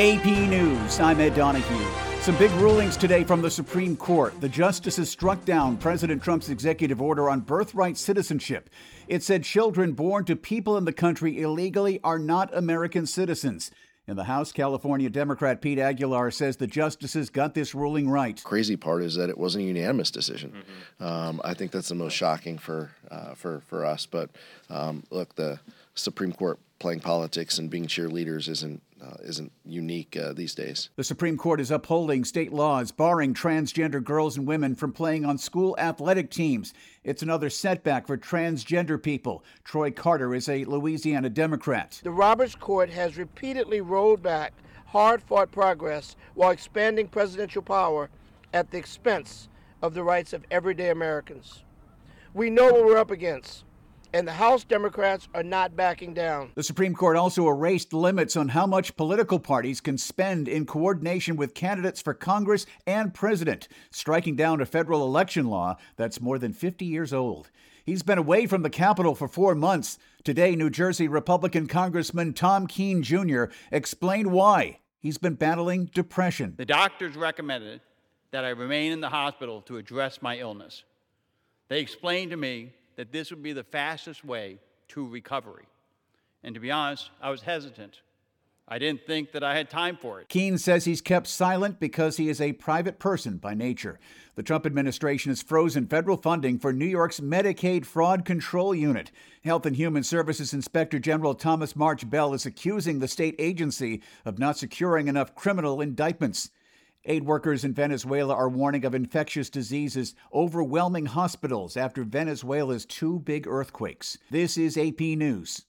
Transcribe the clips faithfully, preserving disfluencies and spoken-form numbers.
A P News, I'm Ed Donahue. Some big rulings today from the Supreme Court. The justices struck down President Trump's executive order on birthright citizenship. It said children born to people in the country illegally are not American citizens. In the House, California Democrat Pete Aguilar says the justices got this ruling right. Crazy part is that it wasn't a unanimous decision. Mm-hmm. Um, I think that's the most shocking for uh, for for us. But um, look, the Supreme Court playing politics and being cheerleaders isn't uh, isn't unique uh, these days. The Supreme Court is upholding state laws barring transgender girls and women from playing on school athletic teams. It's another setback for transgender people. Troy Carter is a Louisiana Democrat. The Roberts Court has repeatedly rolled back hard-fought progress while expanding presidential power at the expense of the rights of everyday Americans. We know what we're up against, and the House Democrats are not backing down. The Supreme Court also erased limits on how much political parties can spend in coordination with candidates for Congress and president, striking down a federal election law that's more than fifty years old. He's been away from the Capitol for four months. Today, New Jersey Republican Congressman Tom Keene Junior explained why he's been battling depression. The doctors recommended that I remain in the hospital to address my illness. They explained to me that this would be the fastest way to recovery. And to be honest, I was hesitant. I didn't think that I had time for it. Keene says he's kept silent because he is a private person by nature. The Trump administration has frozen federal funding for New York's Medicaid Fraud Control Unit. Health and Human Services Inspector General Thomas March Bell is accusing the state agency of not securing enough criminal indictments. Aid workers in Venezuela are warning of infectious diseases overwhelming hospitals after Venezuela's two big earthquakes. This is A P News.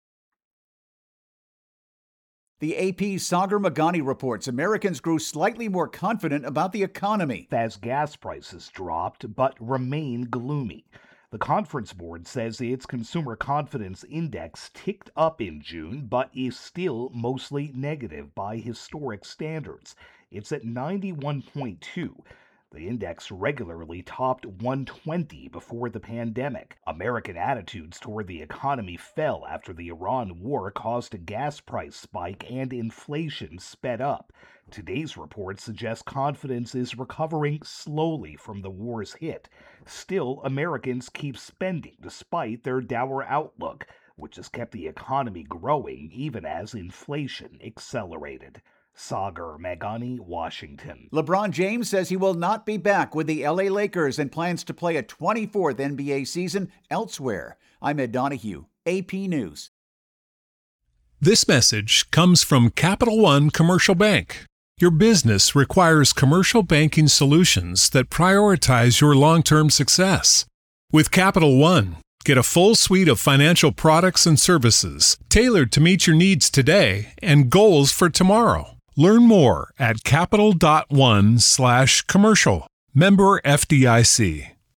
The A P's Sagar Meghani reports Americans grew slightly more confident about the economy as gas prices dropped but remain gloomy. The Conference Board says its consumer confidence index ticked up in June, but is still mostly negative by historic standards. It's at ninety-one point two. The index regularly topped one twenty before the pandemic. American attitudes toward the economy fell after the Iran war caused a gas price spike and inflation sped up. Today's report suggests confidence is recovering slowly from the war's hit. Still, Americans keep spending despite their dour outlook, which has kept the economy growing even as inflation accelerated. Sagar Meghani, Washington. LeBron James says he will not be back with the L A Lakers and plans to play a twenty-fourth N B A season elsewhere. I'm Ed Donahue, A P News. This message comes from Capital One Commercial Bank. Your business requires commercial banking solutions that prioritize your long-term success. With Capital One, get a full suite of financial products and services tailored to meet your needs today and goals for tomorrow. Learn more at capital dot one slash commercial. Member F D I C.